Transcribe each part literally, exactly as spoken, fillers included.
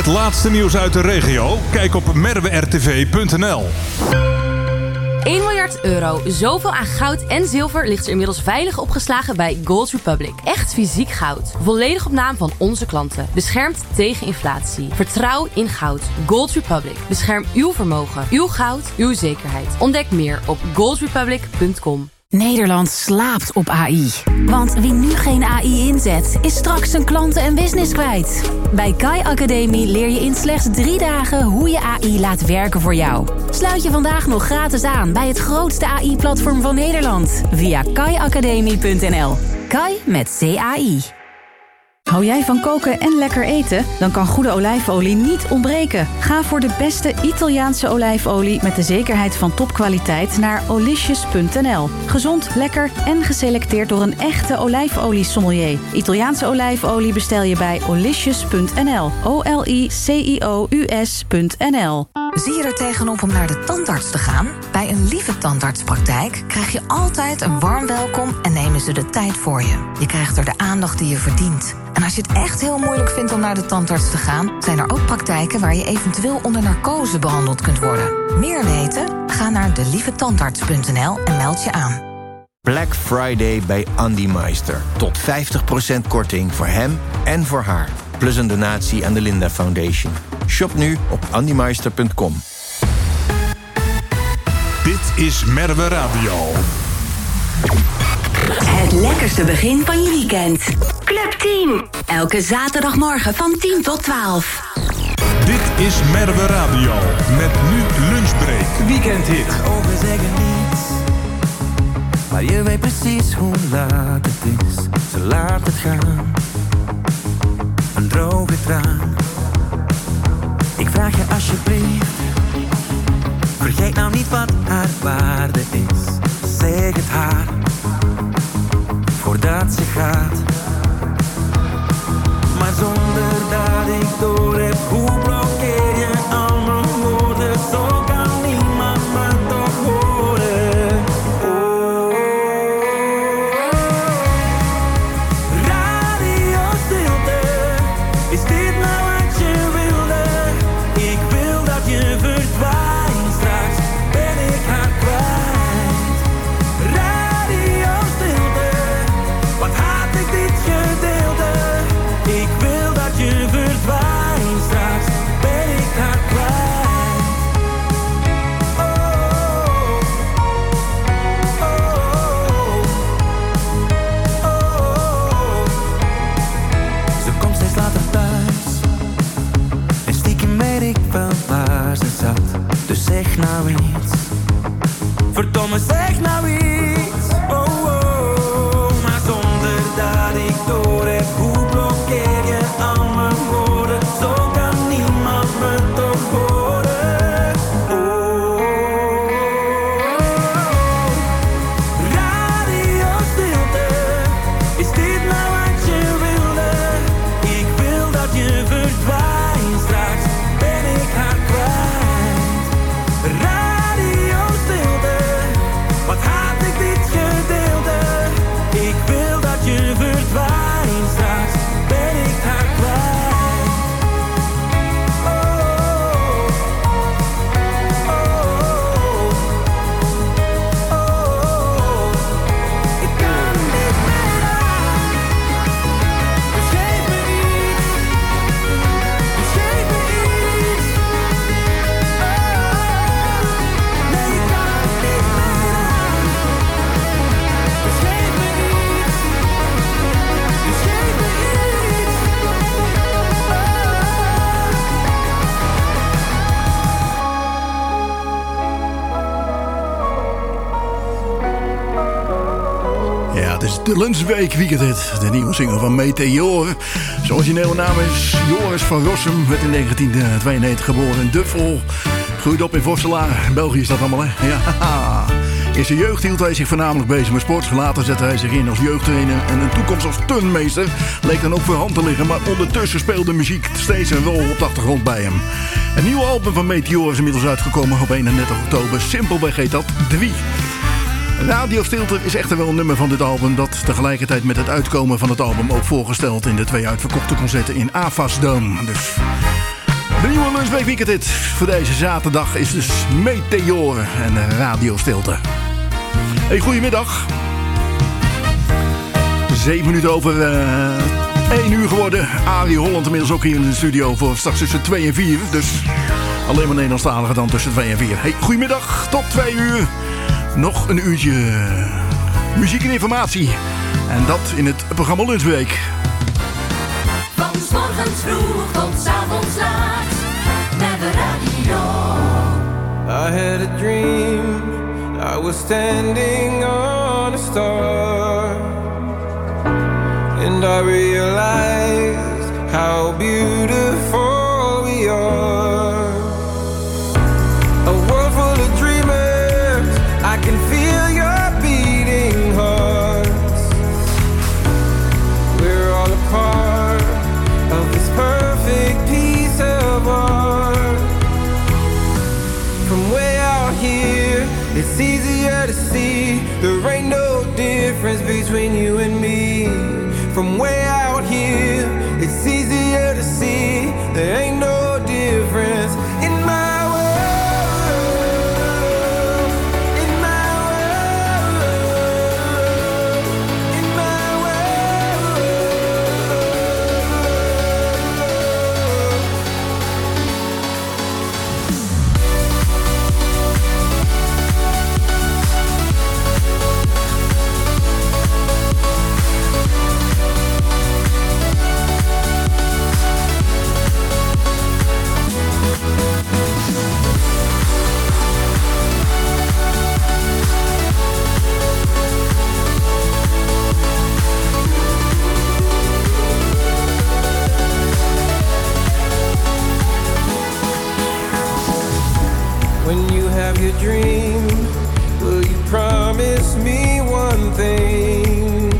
laatste nieuws uit de regio? Kijk op merwe r t v punt n l. één miljard euro. Zoveel aan goud en zilver ligt er inmiddels veilig opgeslagen bij Gold Republic. Echt fysiek goud. Volledig op naam van onze klanten. Beschermd tegen inflatie. Vertrouw in goud. Gold Republic. Bescherm uw vermogen. Uw goud. Uw zekerheid. Ontdek meer op gold republic punt com. Nederland slaapt op A I. Want wie nu geen A I inzet, is straks zijn klanten en business kwijt. Bij Kai Academie leer je in slechts drie dagen hoe je A I laat werken voor jou. Sluit je vandaag nog gratis aan bij het grootste A I-platform van Nederland. Via kai academie punt n l. Kai met C A I. Hou jij van koken en lekker eten? Dan kan goede olijfolie niet ontbreken. Ga voor de beste Italiaanse olijfolie met de zekerheid van topkwaliteit naar olicious punt n l. Gezond, lekker en geselecteerd door een echte olijfolie-sommelier. Italiaanse olijfolie bestel je bij olicious punt n l. O L I C I O U S punt n l. Zie je er tegenop om naar de tandarts te gaan? Bij een Lieve Tandartspraktijk krijg je altijd een warm welkom en nemen ze de tijd voor je. Je krijgt er de aandacht die je verdient. En als je het echt heel moeilijk vindt om naar de tandarts te gaan, zijn er ook praktijken waar je eventueel onder narcose behandeld kunt worden. Meer weten? Ga naar de lieve tandarts punt n l en meld je aan. Black Friday bij Andy Meister. Tot vijftig procent korting voor hem en voor haar. Plus een donatie aan de Linda Foundation. Shop nu op andy meister punt com. Dit is Merwe Radio. Het lekkerste begin van je weekend. Club Team. Elke zaterdagmorgen van tien tot twaalf. Dit is Merwe Radio. Met nu Lunchbreak. Weekendhit. Ogen zeggen niets, maar je weet precies hoe laat het is. Ze laat het gaan. Een droge traan. Ik vraag je alsjeblieft, vergeet nou niet wat haar waarde is. Zeg het haar, voordat ze gaat. Maar zonder dat ik door heb, hoe blokkeer je al mijn woorden? Zo kan niemand me toch horen. Oh. Radio stilte, is dit nou wat je wilde? Ik wil dat je verdwijnt, straks ben ik haar kwijt. Radio stilte, wat haat ik dit gedeelte? Ik wil dat je verdwijnt, straks ben ik haar kwijt. Oh, oh, oh, oh. Ze komt steeds later thuis en stiekem weet ik wel waar ze zat. Dus zeg nou iets, verdomme zeg nou iets. Oh, oh, maar zonder dat ik door heb, hoe blokkeer je al mijn woorden? Zo kan niemand me toch horen. Oh, radio stilte, is dit nou wat je wilde? Ik wil dat je verdwijnt, straks ben ik haar kwijt. Radio stilte, wat haat ik dit gedeelte? Ik wil dat je verdwijnt, straks ben ik haar kwijt. Oh, oh, oh, oh. Ik kan niet meer aan. Dus geef me iets. Dus geef me iets. Oh, nee, ik kan niet meer aan. Dus geef me iets. Dus geef me iets. Ja, het is de Lunchweek Weekendhit. De nieuwe single van Meteor. Zijn originele naam is Joris van Rossum. Werd in negentien tweeënnegentig geboren in Duffel. Groeide op in Vosselaar. België is dat allemaal, hè? Ja. In zijn jeugd hield hij zich voornamelijk bezig met sport. Later zette hij zich in als jeugdtrainer. En een toekomst als turnmeester leek dan ook voor hand te liggen. Maar ondertussen speelde muziek steeds een rol op de achtergrond bij hem. Een nieuw album van Meteor is inmiddels uitgekomen op eenendertig oktober. Simpelweg heet dat Dwie. Radio Stilte is echter wel een nummer van dit album dat tegelijkertijd met het uitkomen van het album ook voorgesteld in de twee uitverkochte concerten in Avasdome. Dus De nieuwe Lunchbreak Weekend voor deze zaterdag is dus Meteoren en radiostilte. Hey, goedemiddag. Zeven minuten over uh, één uur geworden. Arie Holland inmiddels ook hier in de studio voor straks tussen twee en vier. Dus alleen maar Nederlandstaligen dan tussen twee en vier. Hey, goedemiddag, tot twee uur. Nog een uurtje muziek en informatie. En dat in het programma Lunchbreak. Van 's morgens vroeg tot 's avonds laat, naar de radio. I had a dream, I was standing on a star, and I realized how beautiful we are. A world full of dreamers, I can feel your beating hearts. We're all a part of this perfect piece of art. From way out here, it's easier to see there ain't no difference between you and me. From way out here, it's easier to see there ain't no difference in my world, in my world, in my world. When you have your dream, will you promise me one thing?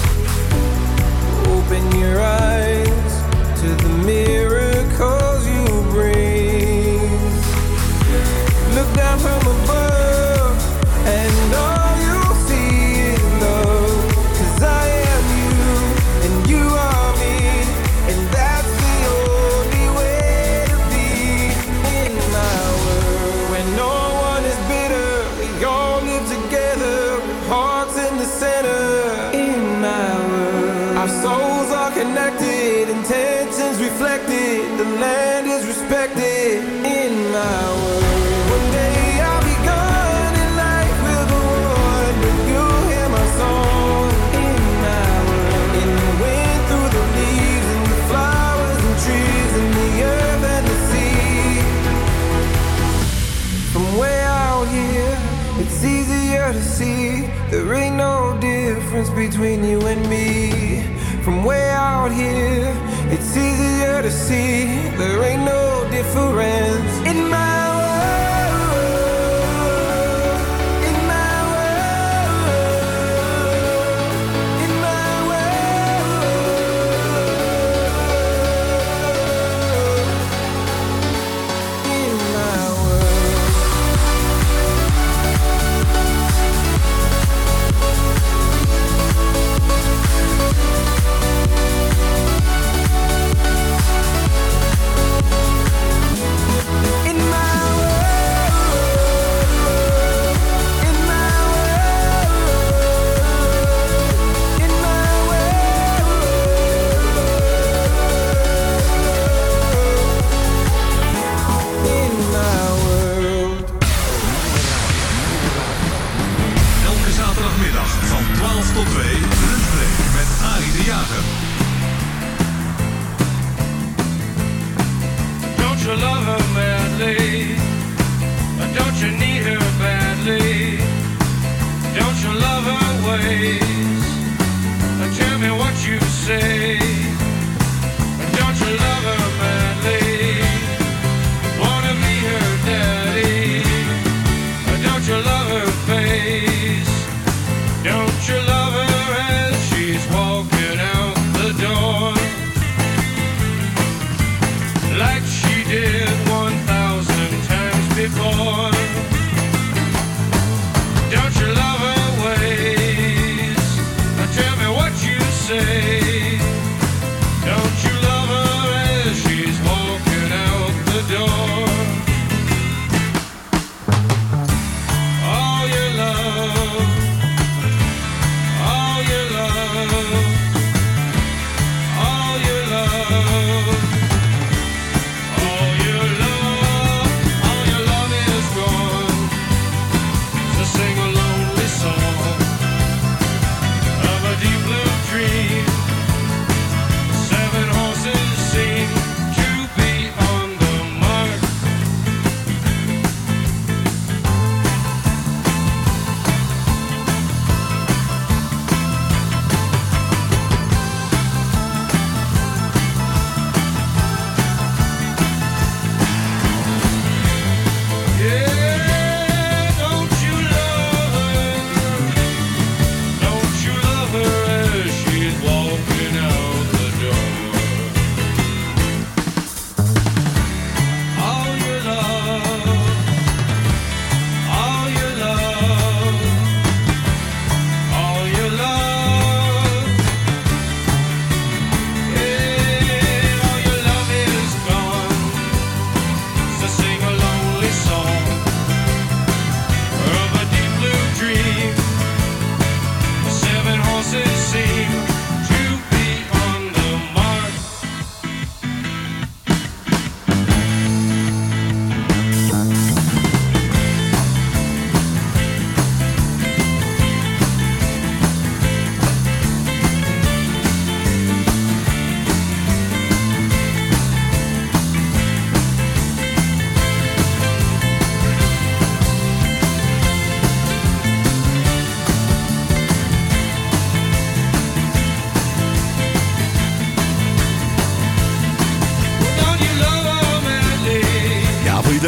Open your eyes to the miracles you bring. Look down from above and all you'll see is love. 'Cause I am you and you are me, and that's the only way to be in my world. When no one is bitter, we all live together, hearts in the center. In my world, our souls are connected, intentions reflected, the land is respected. In my world, one day I'll be gone and life will go on, but you'll hear my song. In my world, in the wind, through the leaves, and the flowers and trees, and the earth and the sea. From way out here, it's easier to see there ain't no difference between you and me. From way out here, it's easier to see there ain't no difference in my world, in my world, in my world, in my world. In my before. Don't you love her ways?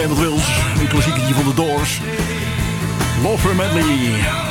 Nederland Wils. Een klassieketje van de Doors. Lover Medley.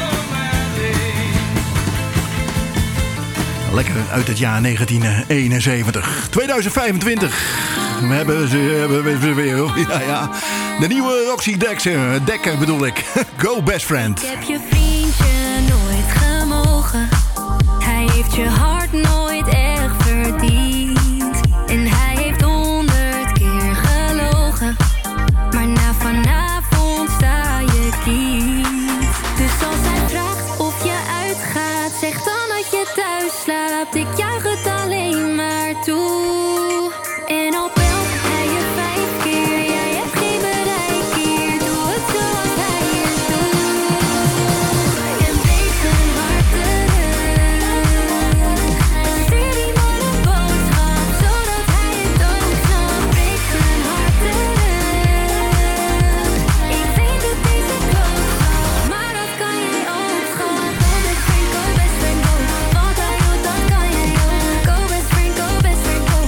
Lekker uit het jaar negentien eenenzeventig. tweeduizend vijfentwintig. We hebben ze, hebben we weer. Ja, ja. De nieuwe Roxy Dekker, Dekker bedoel ik. Go Best Friend. Ik heb je vriendje nooit gemogen. Hij heeft je hart nooit echt verdiend. En hij heeft honderd keer gelogen. Maar na vanavond sta je kiet. Dus als hij vraagt of je uitgaat, zeg dan dat je thuis slaapt. Ik juich het alleen maar toe. En al belt hij je vijf keer, jij hebt geen bereik hier. Doe het zoals hij het doet. En breek zijn hart terug. Stuur die man een boodschap, zodat hij het ook snapt. Breek zijn hart terug. Ik weet het is een klootzak, maar dat kan jij ook, schat. Go best friend, go best friend, go. Wat hij doet, dat kan jij ook. Go best friend, go best friend, go.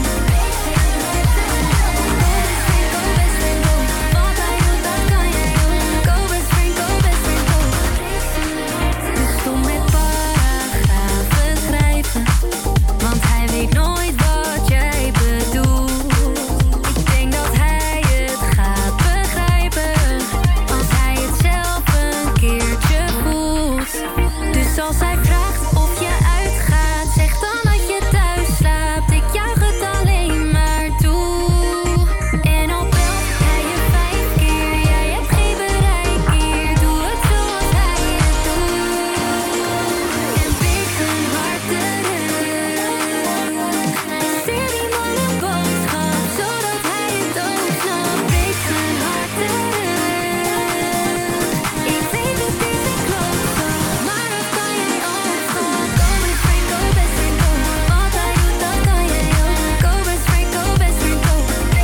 Want hij weet nooit wat jij bedoelt. Ik denk dat hij het gaat begrijpen als hij het zelf een keertje voelt. Dus als hij vraagt of je uitgaat, zeg dan dat je thuis slaapt. Ik juich het alleen maar toe. En al belt hij je vijf keer, jij hebt geen bereik hier. Doe het zoals hij het doet. En breek zijn hart terug. Stuur die man een boodschap, zodat hij het ook snapt. Breek zijn hart terug. Ik weet het is een klootzak, maar dat kan jij ook, schat. Go best friend, go best friend, go. Wat hij doet, dat kan jij ook. Go best friend, go best friend, go.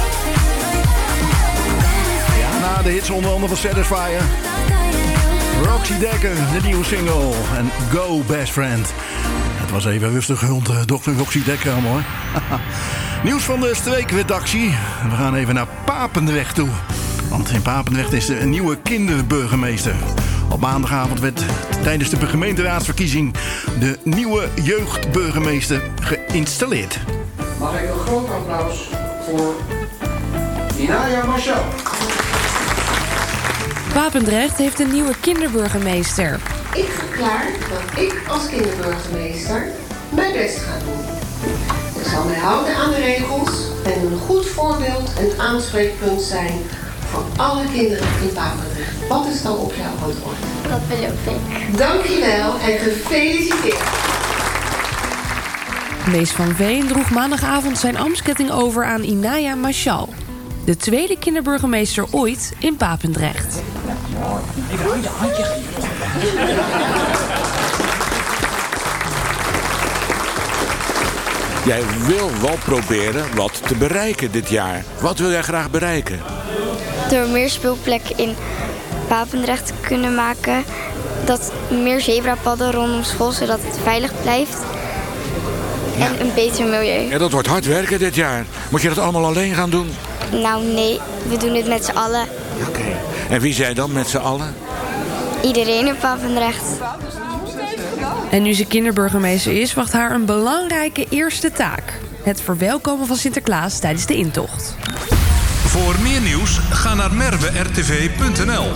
Ja, na de hits onder andere van Satisfyer. Roxy Dekker, de nieuwe single. En Go Best Friend. Het was even rustig rond uh, dokter Roxy Dekker allemaal, hoor. Nieuws van de streekredactie. We gaan even naar Papendrecht toe. Want in Papendrecht is er een nieuwe kinderburgemeester. Op maandagavond werd tijdens de gemeenteraadsverkiezing de nieuwe jeugdburgemeester geïnstalleerd. Mag ik een groot applaus voor Inaya Marshall. Papendrecht heeft een nieuwe kinderburgemeester. Ik verklaar dat ik als kinderburgemeester mijn best ga doen. Ik zal mij houden aan de regels en een goed voorbeeld en aanspreekpunt zijn voor alle kinderen in Papendrecht. Wat is dan op jouw antwoord? Dat beloof ik. Dankjewel en gefeliciteerd. Mees van Veen droeg maandagavond zijn ambtsketting over aan Inaya Marshall. De tweede kinderburgemeester ooit in Papendrecht. Even handje, handje. Jij wil wel proberen wat te bereiken dit jaar. Wat wil jij graag bereiken? Door meer speelplekken in Papendrecht te kunnen maken. Dat meer zebrapadden rondom school, zodat het veilig blijft. Ja. En een beter milieu. Ja, dat wordt hard werken dit jaar. Moet je dat allemaal alleen gaan doen? Nou nee, we doen het met z'n allen. Oké. Okay. En wie zijn dan met z'n allen? Iedereen in Papendrecht. En nu ze kinderburgemeester is, wacht haar een belangrijke eerste taak. Het verwelkomen van Sinterklaas tijdens de intocht. Voor meer nieuws, ga naar merwe r t v punt n l.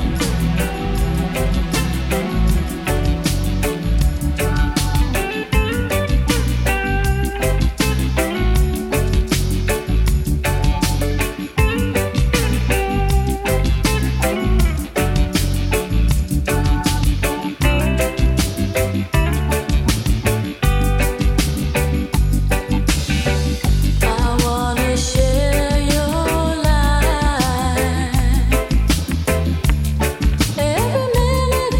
Every minute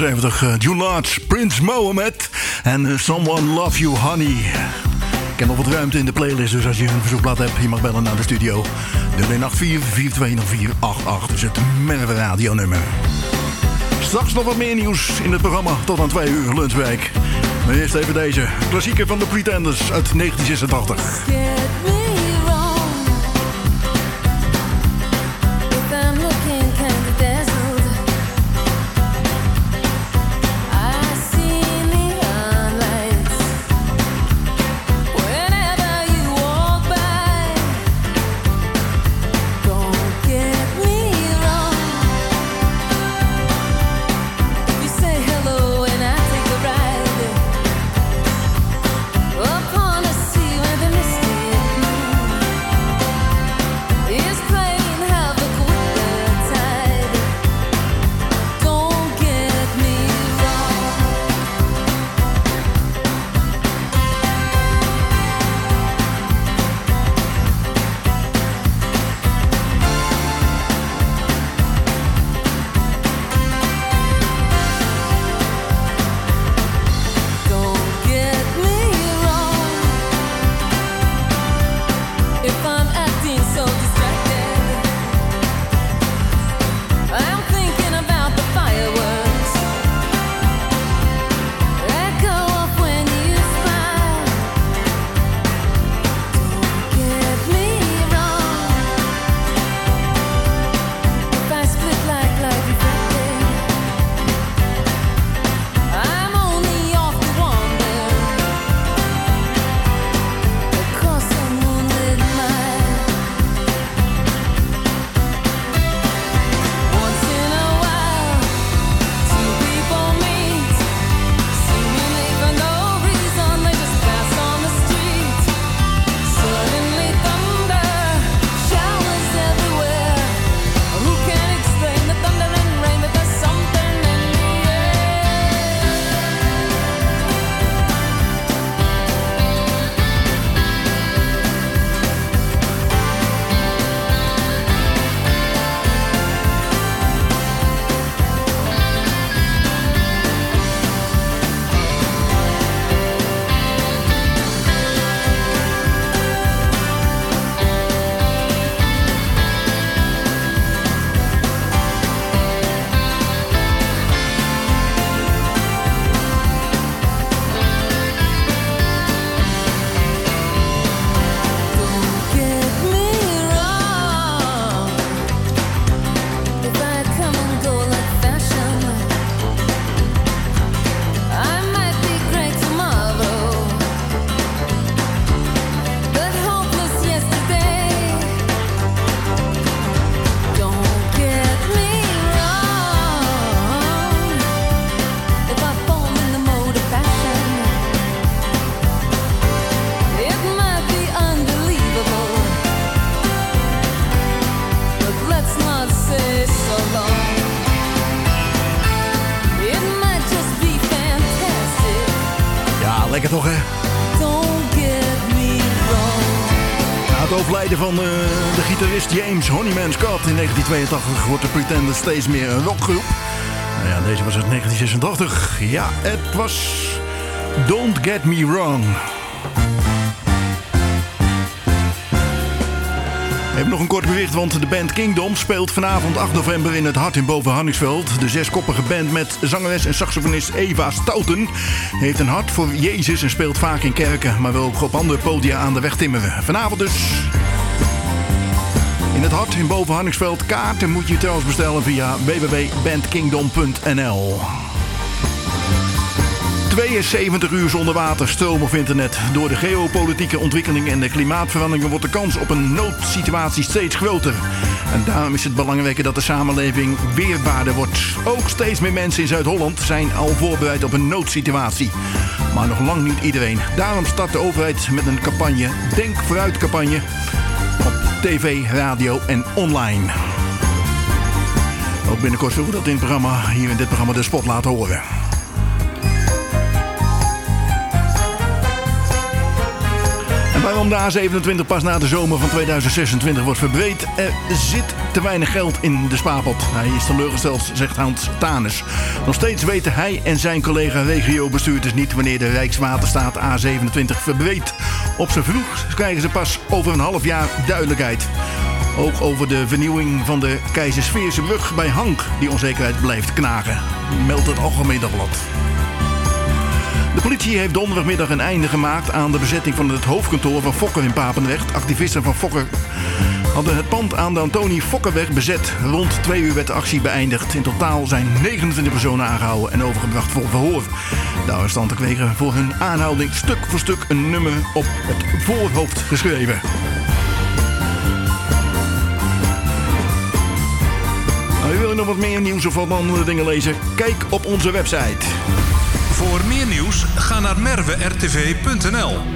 vierenzeventig. Uh, June Lodge, Prince Mohammed en uh, Someone Love You Honey. Ik heb nog wat ruimte in de playlist, dus als je een verzoekblad hebt, je mag bellen naar de studio. nul een acht vier, vier twee nul vier acht acht is het Merwe Radio nummer. Straks nog wat meer nieuws in het programma tot aan twee uur lunchweek. Maar eerst even deze klassieker van de Pretenders uit negentien zesentachtig. Lekker toch, hè? Na het overlijden van uh, de gitarist James Honeyman Scott in negentien tweeëntachtig wordt de Pretenders steeds meer een rockgroep. Nou ja, deze was uit negentien zesentachtig. Ja, het was Don't Get Me Wrong. We hebben nog een kort bericht, want de band Kingdom speelt vanavond acht november in het Hart in Boven Hanningsveld. De zeskoppige band met zangeres en saxofonist Eva Stouten heeft een hart voor Jezus en speelt vaak in kerken, maar wil ook op andere podia aan de weg timmeren. Vanavond dus in het Hart in Boven Hanningsveld. Kaarten moet je trouwens bestellen via w w w punt bandkingdom punt n l. tweeënzeventig uur zonder water, stroom of internet. Door de geopolitieke ontwikkeling en de klimaatverandering wordt de kans op een noodsituatie steeds groter. En daarom is het belangrijk dat de samenleving weerbaarder wordt. Ook steeds meer mensen in Zuid-Holland zijn al voorbereid op een noodsituatie. Maar nog lang niet iedereen. Daarom start de overheid met een campagne, Denk Vooruit campagne, op tv, radio en online. Ook binnenkort zullen we dat in het programma, hier in dit programma de spot laten horen. En waarom Rotterdam, de A zevenentwintig, pas na de zomer van tweeduizend zesentwintig wordt verbreed. Er zit te weinig geld in de spaarpot. Hij is teleurgesteld, zegt Hans Tanes. Nog steeds weten hij en zijn collega regiobestuurders niet wanneer de Rijkswaterstaat A zevenentwintig verbreedt. Op zijn vroeg krijgen ze pas over een half jaar duidelijkheid. Ook over de vernieuwing van de Keizersveerse brug bij Hank, die onzekerheid blijft knagen, meldt het Algemeen Dagblad. De politie heeft donderdagmiddag een einde gemaakt aan de bezetting van het hoofdkantoor van Fokker in Papendrecht. Activisten van Fokker hadden het pand aan de Antonie Fokkerweg bezet. Rond twee uur werd de actie beëindigd. In totaal zijn negenentwintig personen aangehouden en overgebracht voor verhoor. De arrestanten kregen voor hun aanhouding stuk voor stuk een nummer op het voorhoofd geschreven. Nou, wil je nog wat meer nieuws of wat andere dingen lezen? Kijk op onze website. Voor meer nieuws, ga naar merwe r t v punt n l.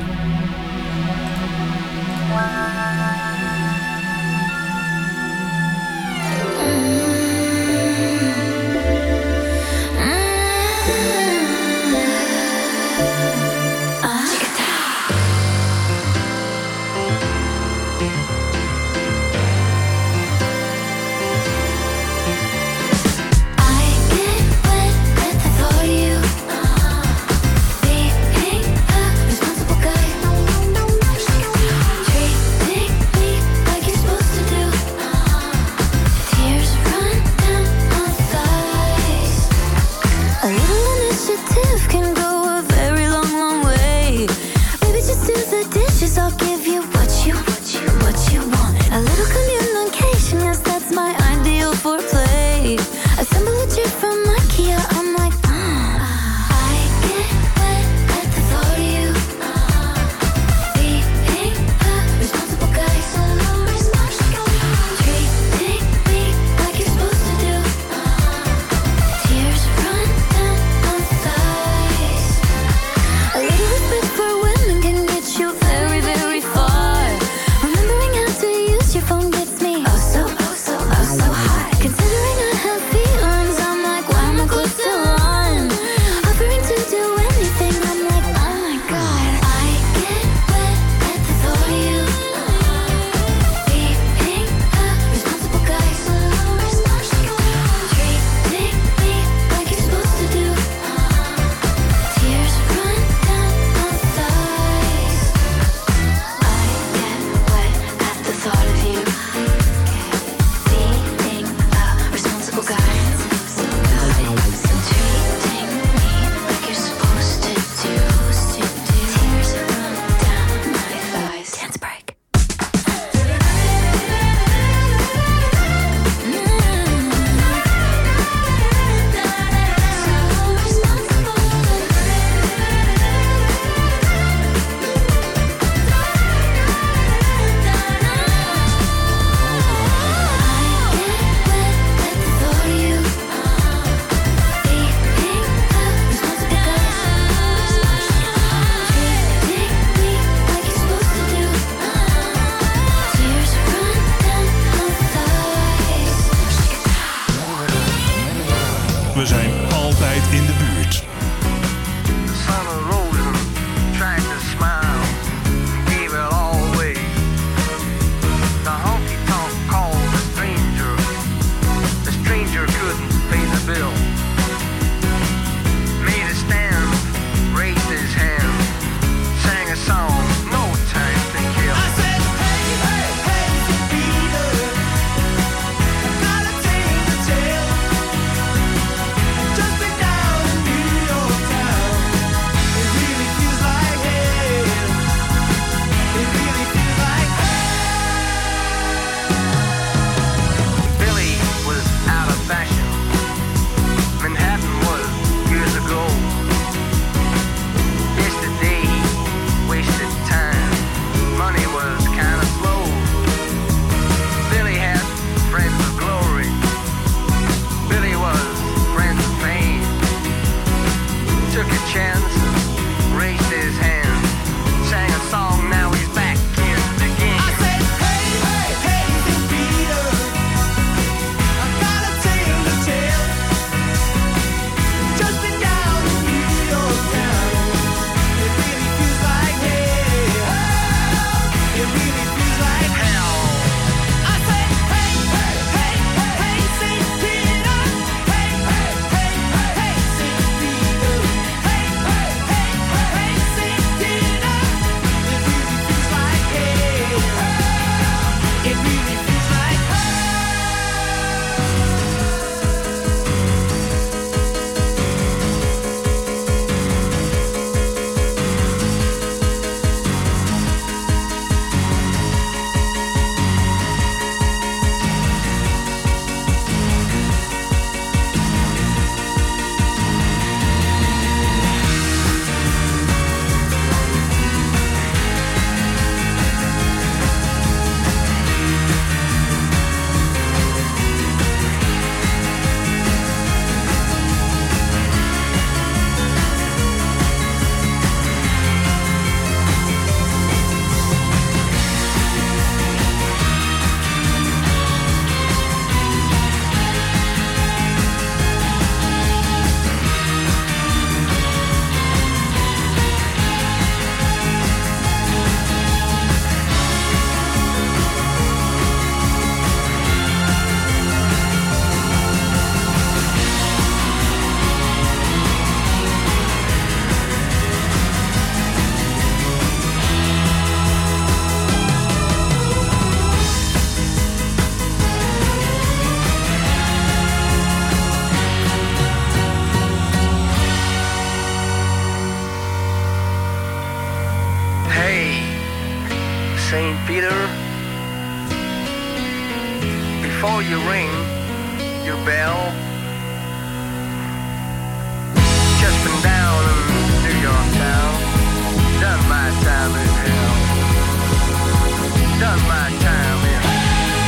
Peter, before you ring your bell, just been down in New York town, done my time in hell, done my time in hell.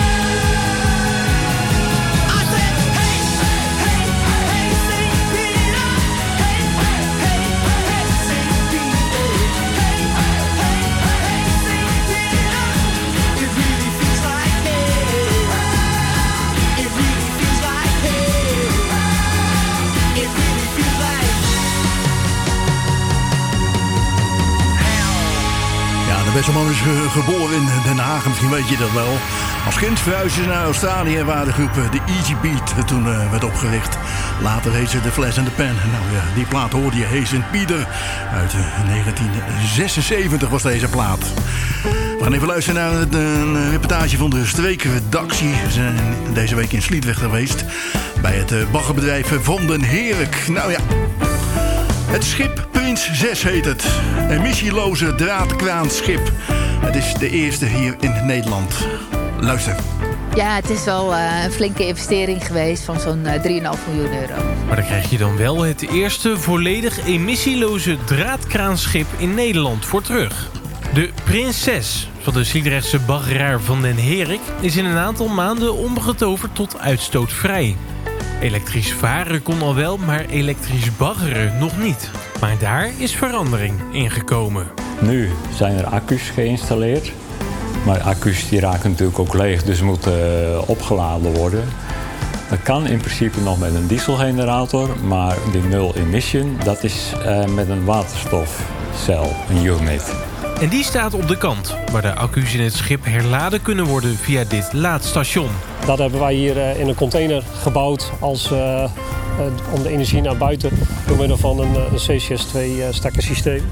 De beste man is ge- geboren in Den Haag, misschien weet je dat wel. Als kind verhuisde ze naar Australië, waar de groep de Easy Beat toen uh, werd opgericht. Later heet ze The Flash and the Pen. Nou ja, die plaat hoorde je, Hey Saint Peter. Uit uh, negentien zesenzeventig was deze plaat. We gaan even luisteren naar een, een reportage van de streekredactie. Ze zijn deze week in Sliedrecht geweest. Bij het uh, baggerbedrijf Van den Herik. Nou ja... Het schip Prins zes heet het. Emissieloze draadkraanschip. Het is de eerste hier in Nederland. Luister. Ja, het is wel uh, een flinke investering geweest van zo'n uh, drie komma vijf miljoen euro. Maar dan krijg je dan wel het eerste volledig emissieloze draadkraanschip in Nederland voor terug. De Prins zes van de Sliedrechtse baggeraar Van den Herik is in een aantal maanden omgetoverd tot uitstootvrij. Elektrisch varen kon al wel, maar elektrisch baggeren nog niet. Maar daar is verandering in gekomen. Nu zijn er accu's geïnstalleerd. Maar accu's die raken natuurlijk ook leeg, dus moeten uh, opgeladen worden. Dat kan in principe nog met een dieselgenerator, maar die nul emission, dat is uh, met een waterstofcel, een unit. En die staat op de kant, waar de accu's in het schip herladen kunnen worden via dit laadstation. Dat hebben wij hier uh, in een container gebouwd als, uh, uh, om de energie naar buiten door middel van een, een C C S twee uh, stekkersysteem.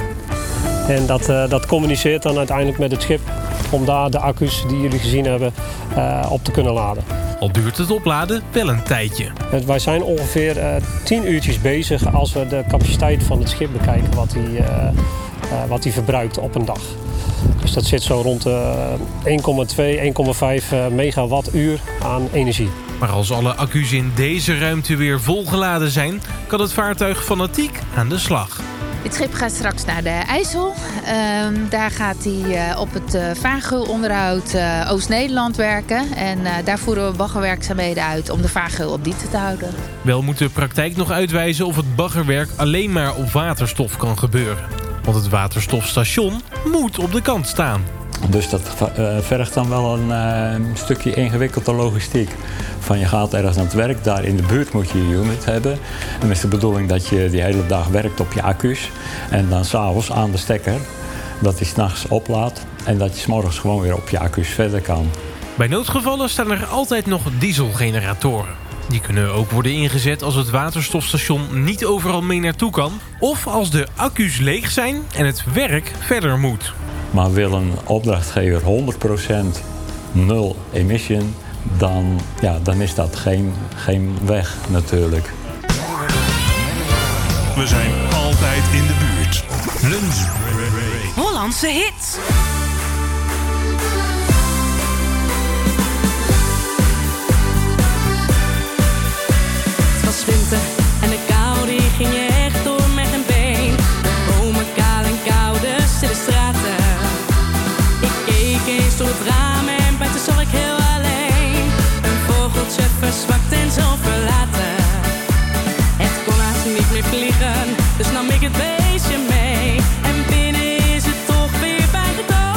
En dat, uh, dat communiceert dan uiteindelijk met het schip om daar de accu's die jullie gezien hebben uh, op te kunnen laden. Al duurt het opladen wel een tijdje. Het, wij zijn ongeveer uh, tien uurtjes bezig als we de capaciteit van het schip bekijken wat die, uh, uh, wat die verbruikt op een dag. Dus dat zit zo rond uh, één komma twee, één komma vijf megawattuur aan energie. Maar als alle accu's in deze ruimte weer volgeladen zijn, kan het vaartuig fanatiek aan de slag. Het schip gaat straks naar de IJssel. Uh, daar gaat hij uh, op het uh, vaargeulonderhoud uh, Oost-Nederland werken. En uh, daar voeren we baggerwerkzaamheden uit om de vaargeul op diepte te houden. Wel moet de praktijk nog uitwijzen of het baggerwerk alleen maar op waterstof kan gebeuren. Want het waterstofstation moet op de kant staan. Dus dat uh, vergt dan wel een uh, stukje ingewikkelde logistiek. Van je gaat ergens aan het werk, daar in de buurt moet je je unit hebben. En dan is de bedoeling dat je die hele dag werkt op je accu's. En dan s'avonds aan de stekker, dat die 's nachts oplaadt. En dat je 's morgens gewoon weer op je accu's verder kan. Bij noodgevallen staan er altijd nog dieselgeneratoren. Die kunnen ook worden ingezet als het waterstofstation niet overal mee naartoe kan. Of als de accu's leeg zijn en het werk verder moet. Maar wil een opdrachtgever honderd procent nul emission, dan, ja, dan is dat geen, geen weg natuurlijk. We zijn altijd in de buurt. Lunch. Hollandse hits. Het was winter en de kou die ging je echt door met een been. Bomen kaal en koude stille straten. Ik keek eens door het raam en buiten zag ik heel alleen een vogeltje verzwakt en zo verlaten. Het kon haast niet meer vliegen, dus nam ik het beestje mee. En binnen is het toch weer bijgekomen.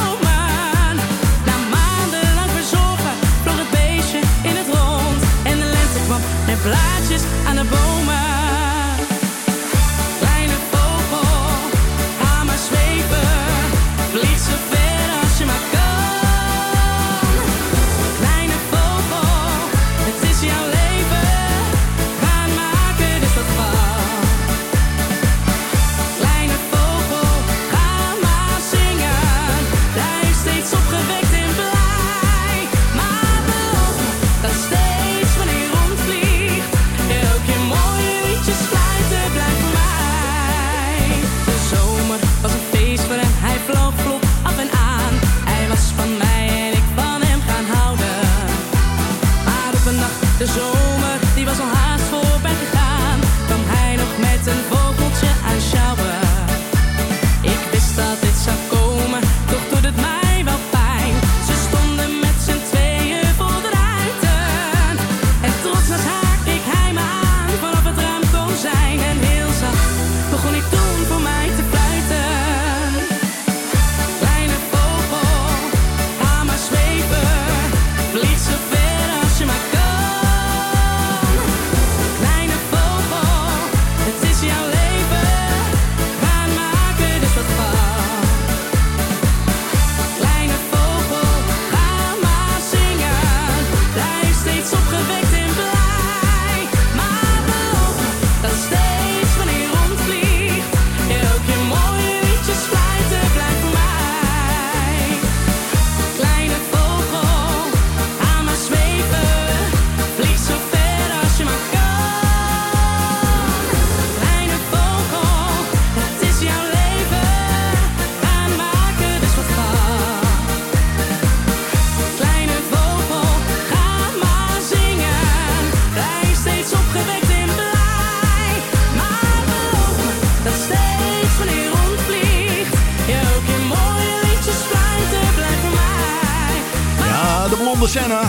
zonder Senna.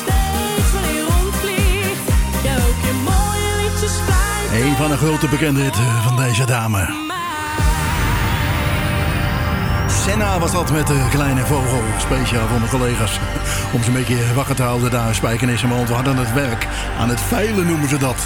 Een van de grote bekendheden van deze dame. Senna was dat met de kleine vogel. Speciaal voor mijn collega's. Om ze een beetje wakker te houden daar in Spijkenisse. Want we hadden het werk. Aan het veilen noemen ze dat.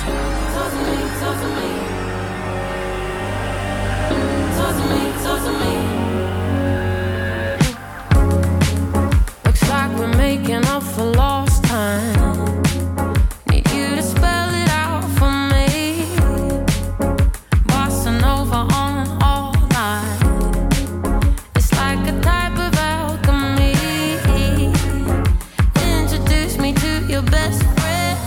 Looks like we're making up for lost time. Need you to spell it out for me. Bossa Nova on all night. It's like a type of alchemy. Introduce me to your best friend.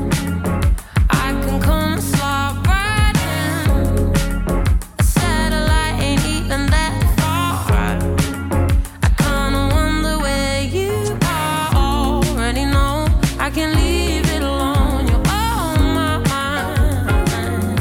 I can come and slide right in. A satellite ain't even that far. I kinda wonder where you are. Already know I can leave it alone. You're on my mind.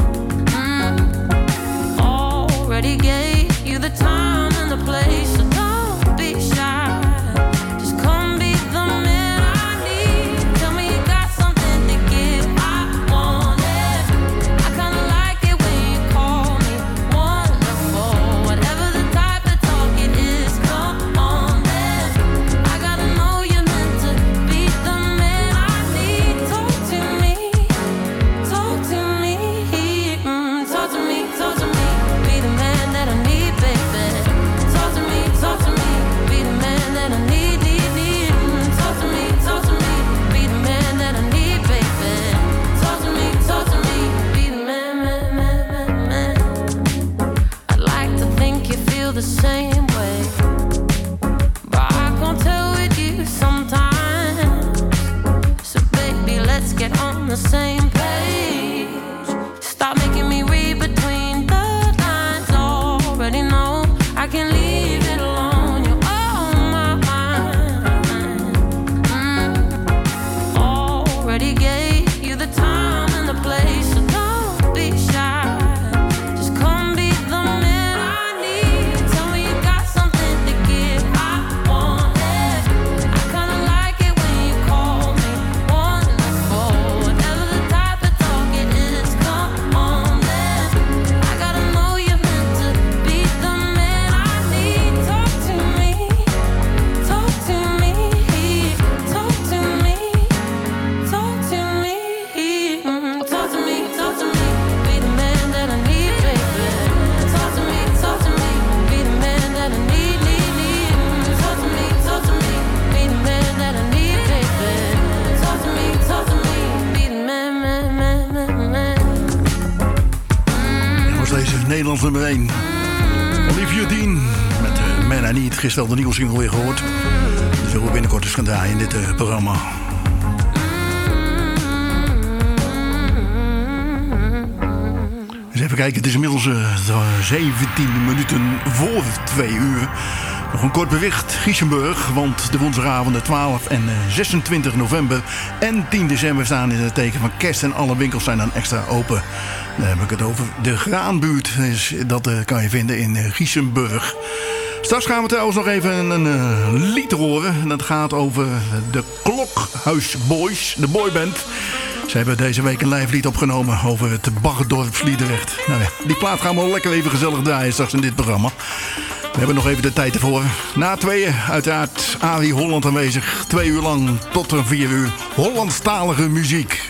Mm. Already gave you the time and the place, so don't be shy. Just come be the man I need. Tell me you got something to give. I want it. I kinda like it when you call me wonderful. Whatever the type of talk it is, come on then. I gotta know you're meant to be the man I need. Talk to me, talk to me, mm, talk to me, talk to me. Be the man that I need, baby. Talk to me, talk to me. Be the man that I need, need, need. Mm, talk to me, talk to me. Be the man that I need, baby. Talk to me, talk to me. Be the man, man, man, man, man. I'd like to think you feel the same way, but I can't tell with you sometimes. So baby, let's get on the same page. Stop making me read between the lines. Already know I can leave it alone. You're on my mind. Mm. Already gave you the time and the place, so don't be shy. Just come be the man I need. Tell me you got something to give. I want it. I kinda like it when you call me wonderful. Whatever the type of talk it is, come on then. I gotta know you're meant to be the man I need. Talk to me, talk to me, talk to me, talk to me, mm, talk to me, talk to me. Be the man that I need, baby. Talk to me, talk to me. Be the man that I need, need, need. Mm, talk to me, talk to me. Be the man that I need, baby. Talk to me, talk to me. Be the man, man, man, man, man. Dat was deze Nederlands nummer één. Olivia Dean met uh, Man I Need. Gisteren al de nieuwe single weer gehoord. Die zullen we binnenkort eens gaan draaien in dit uh, programma. Eens even kijken, het is inmiddels uh, zeventien minuten voor twee uur. Nog een kort bericht, Giesenburg, want de woensdagavonden twaalf en zesentwintig november en tien december staan in het teken van kerst en alle winkels zijn dan extra open. Dan heb ik het over de Graanbuurt, dus dat uh, kan je vinden in uh, Giesenburg. Straks gaan we trouwens nog even een, een uh, lied horen. En dat gaat over de Klokhuis Boys, de boyband. Ze hebben deze week een live lied opgenomen over het Bagdorp Sliedrecht. Nou ja, die plaat gaan we wel lekker even gezellig draaien straks in dit programma. We hebben nog even de tijd ervoor. Na tweeën uiteraard Arie Holland aanwezig. Twee uur lang tot een vier uur Hollandstalige muziek.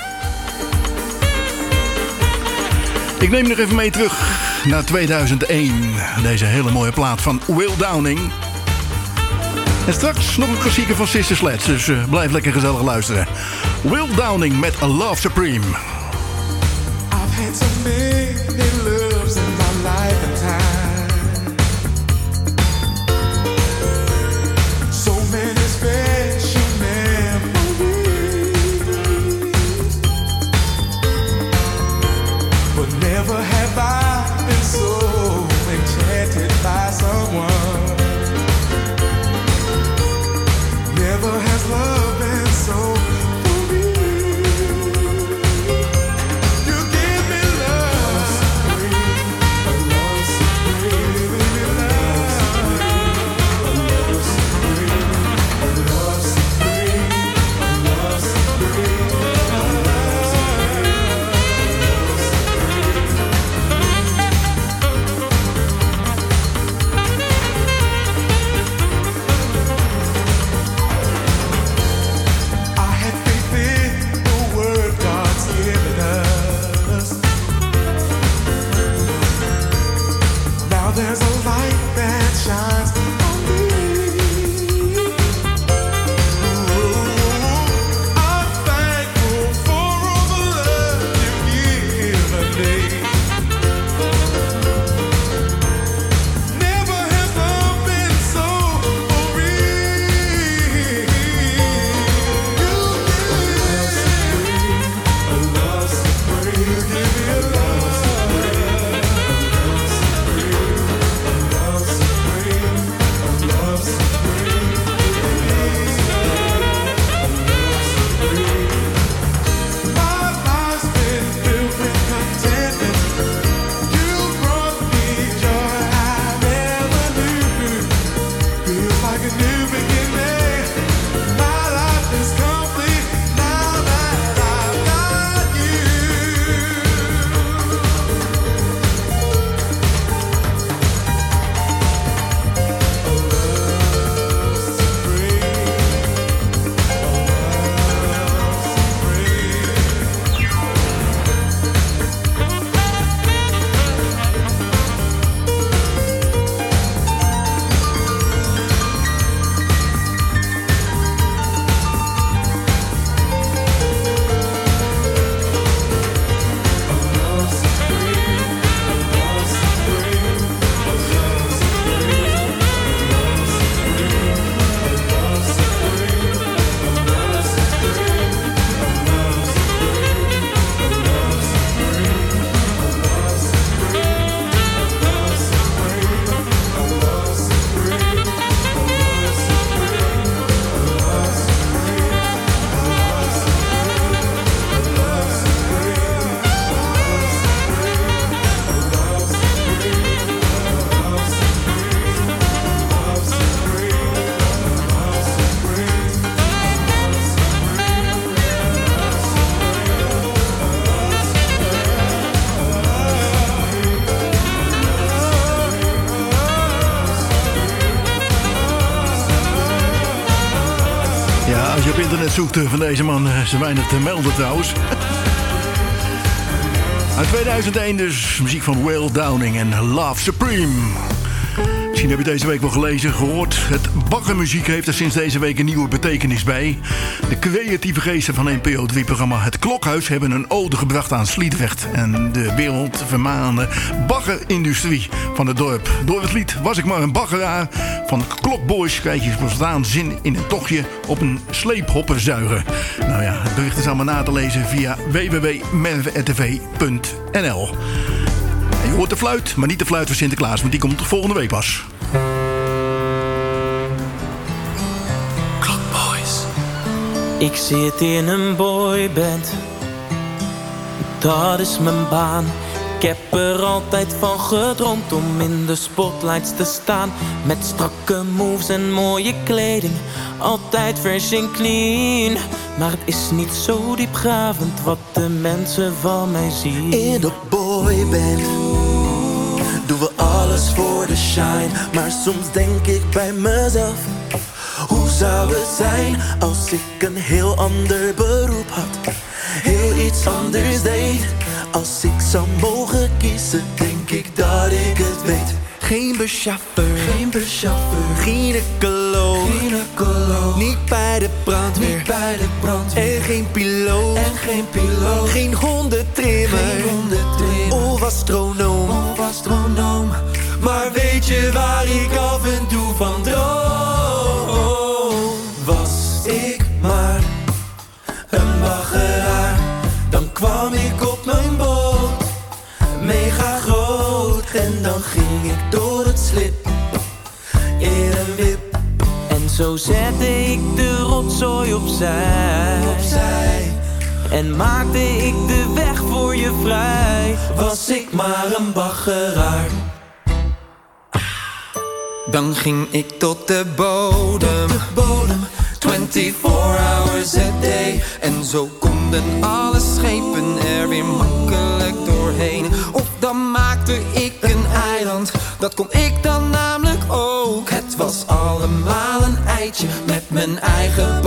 Ik neem nog even mee terug naar tweeduizend één. Deze hele mooie plaat van Will Downing. En straks nog een klassieker van Sister Sledge. Dus uh, blijf lekker gezellig luisteren. Will Downing met A Love Supreme. I've had so many loves in my life and time. So many special memories. But never have I been so enchanted by someone. Never has love been so for me. You give me love. there's a light that shines on me. Ooh, I'm thankful for all the love you've given me. Never has love been so real. You give me a love supreme, you give me a love supreme, a love supreme, a love supreme, my life's been filled with contentment. You brought me joy I never knew. Feels like a new beginning. My life is complete now that I've got you. Ja, als je op internet zoekt eh, van deze man, eh, is er weinig te melden trouwens. Uit tweeduizend één dus muziek van Will Downing en Love Supreme. Misschien heb je deze week wel gelezen, gehoord. Het baggermuziek heeft er sinds deze week een nieuwe betekenis bij. De creatieve geesten van N P O drie programma Het Klokhuis hebben een ode gebracht aan Sliedrecht en de wereldvermaande baggerindustrie van het dorp. Door het lied Was ik maar een baggeraar van Klokboys krijg je spontaan zin in een tochtje op een sleephopperzuiger. Nou ja, het bericht is allemaal na te lezen via w w w punt merwe r t v punt n l. En je hoort de fluit, maar niet de fluit van Sinterklaas, want die komt volgende week pas. Klokboys. Ik zit in een boyband, dat is mijn baan. Ik heb er altijd van gedroomd om in de spotlights te staan. Met strakke moves en mooie kleding, altijd fresh en clean. Maar het is niet zo diepgravend wat de mensen van mij zien. In de boyband doen we alles voor de shine. Maar soms denk ik bij mezelf, hoe zou het zijn als ik een heel ander beroep had, heel iets anders deed. Als ik zou mogen kiezen, denk ik dat ik het weet. Geen buschauffeur, geen buschauffeur, gynaecoloog, gynaecoloog, niet bij de brandweer, niet bij de brandweer, en geen piloot, en geen piloot, geen hondentrimmer, geen hondentrimmer, of astronoom, of astronoom. Maar weet je waar ik af en toe van droom? Was ik maar een baggeraar, dan kwam ik op mijn boot, mega groot, en dan ging ik door het slip in een wip. En zo zette ik de rotzooi opzij, opzij. En maakte ik de weg voor je vrij. Was ik maar een baggeraar, dan ging ik tot de bodem, tot de bodem. twenty-four hours a day. En zo konden alle schepen er weer makkelijk doorheen. Of dan maakte ik een eiland, dat kon ik dan namelijk ook. Het was allemaal een eitje met mijn eigen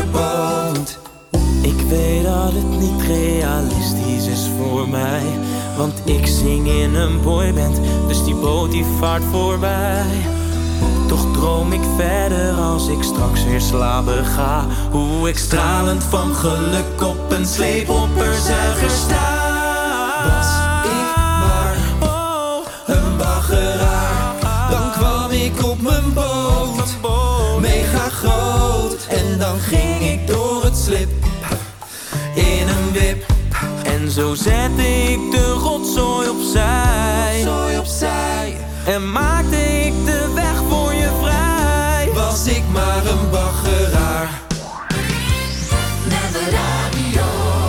baggerboot. Ik weet dat het niet realistisch is voor mij, Want ik zing in een boyband, dus die boot die vaart voorbij. Toch droom ik verder als ik straks weer slapen ga. Hoe ik stralend van geluk op een sleepopperzuiger sta. Was ik maar oh, een baggeraar, dan kwam ik op mijn boot, mega groot. En dan ging ik door het slip, in een wip. En zo zette ik de rotzooi opzij, opzij. En maakte ik de weg voor je vrij. Was ik maar een baggeraar. Met de radio.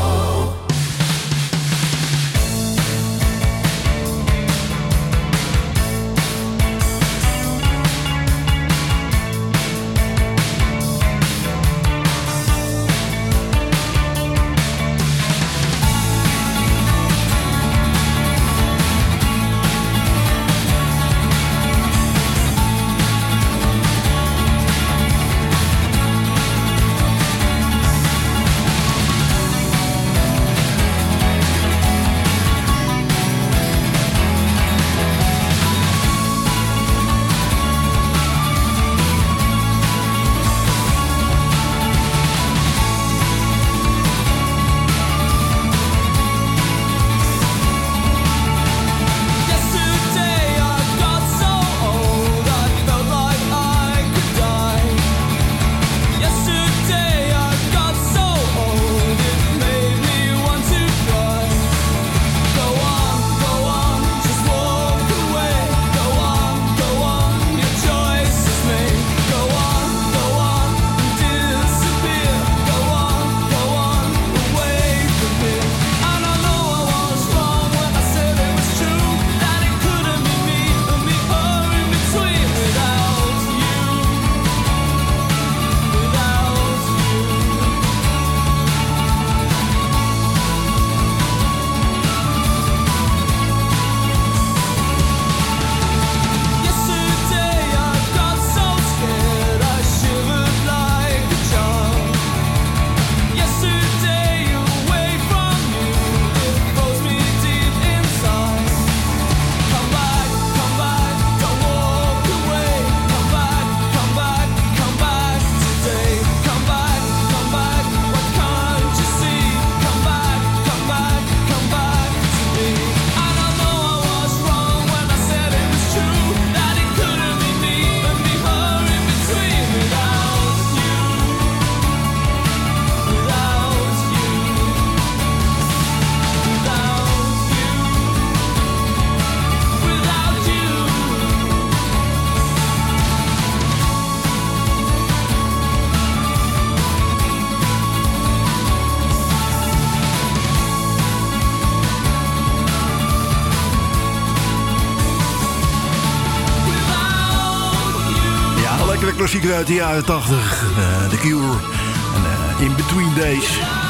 Klassieker uit de jaren tachtig, uh, The Cure en uh, In Between Days.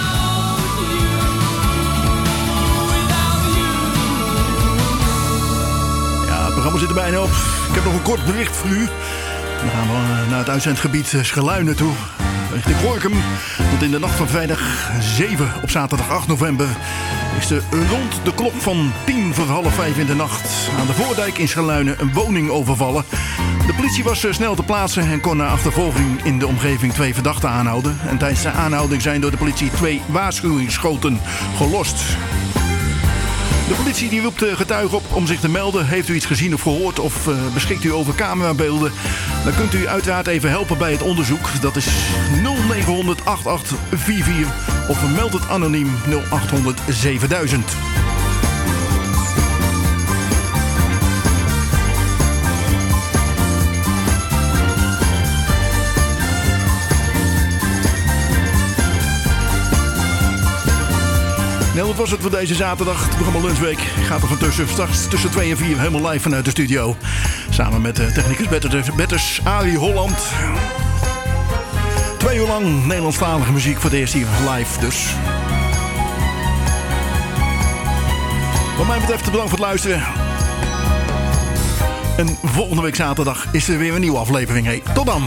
Ja, het programma zit er bijna op. Ik heb nog een kort bericht voor u. Dan gaan we uh, naar het uitzendgebied uh, Schaluinen toe. Richting Gorinchem. Want in de nacht van vrijdag zeven op zaterdag acht november is er rond de klok van tien voor half vijf in de nacht aan de Voordijk in Schaluinen een woning overvallen. De politie was snel te plaatsen en kon na achtervolging in de omgeving twee verdachten aanhouden. En tijdens de aanhouding zijn door de politie twee waarschuwingsschoten gelost. De politie die roept de getuigen op om zich te melden. Heeft u iets gezien of gehoord of uh, beschikt u over camerabeelden? Dan kunt u uiteraard even helpen bij het onderzoek. Dat is nul negen honderd acht acht vier vier of meld het anoniem nul acht honderd zevenduizend. Nou, dat was het voor deze zaterdag. Het programma Lunchweek gaat er van tussen. Straks tussen twee en vier helemaal live vanuit de studio. Samen met de technicus Betters, Betters Arie Holland. Twee uur lang Nederlandstalige muziek voor het eerst hier live dus. Wat mij betreft bedankt voor het luisteren. En volgende week zaterdag is er weer een nieuwe aflevering. Hey, tot dan!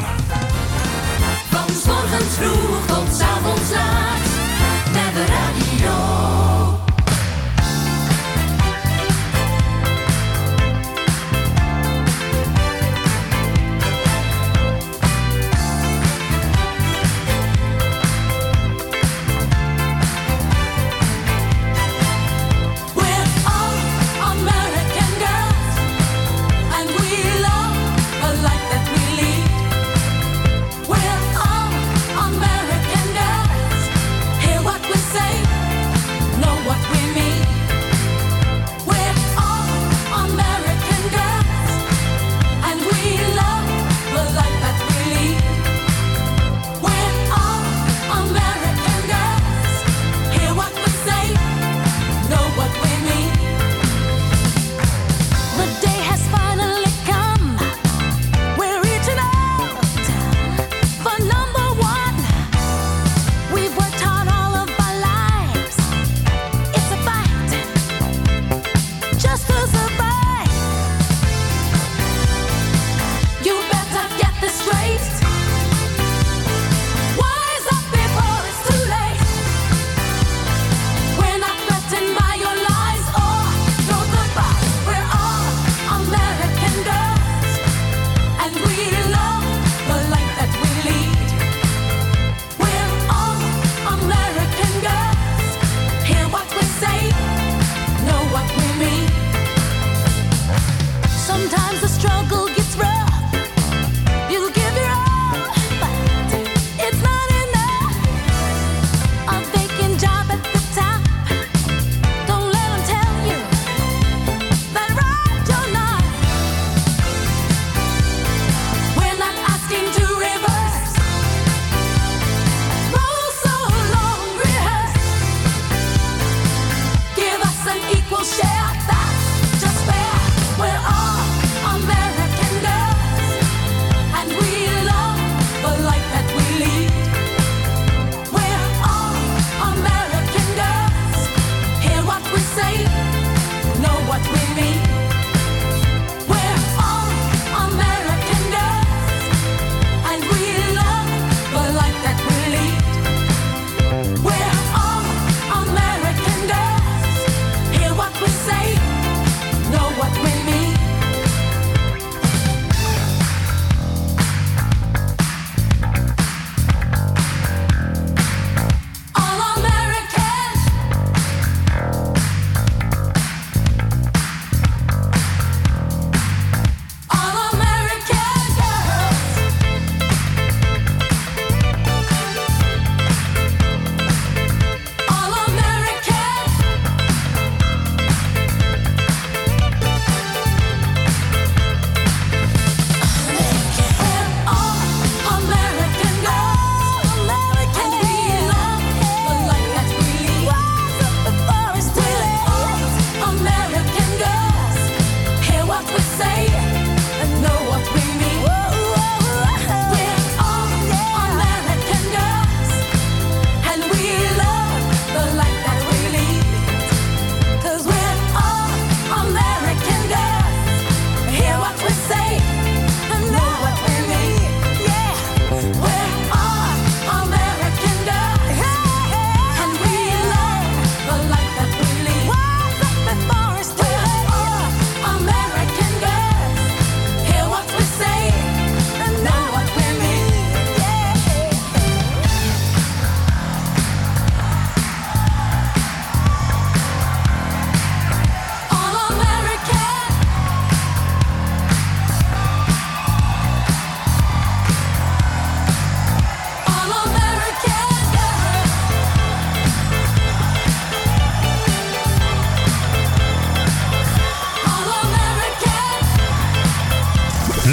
Van 's morgens vroeg tot 's avonds laat, met de radio.